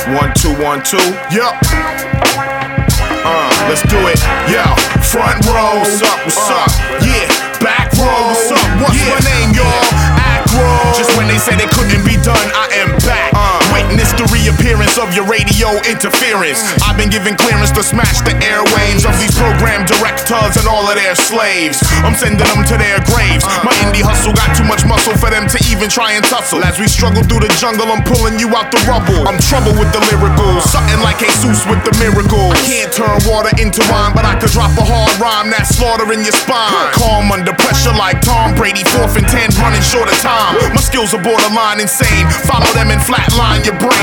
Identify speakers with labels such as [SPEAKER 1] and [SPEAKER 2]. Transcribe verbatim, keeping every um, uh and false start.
[SPEAKER 1] One, two, one, two. Yup. Uh, let's do it. Yo, front row. What's up? What's uh, up? Yeah, back row. What's up? What's yeah. my name, y'all? Acro. Just when they said it couldn't be done, I am back. Uh, Witness the reappearance of your radio interference. I've been given clearance to smash the airwaves of these program directors and all of their slaves. I'm sending them to their graves. My indie hustle got too much muscle for them to even try and tussle. As we struggle through the jungle, I'm pulling you out the rubble. I'm trouble with the lyrical, something like Jesus with the miracles. I can't turn water into wine, but I could drop a hard rhyme that's slaughtering your spine. Calm under pressure like Tom Brady, fourth and ten, running short of time. My skills are borderline insane. Follow them and flatline your brain.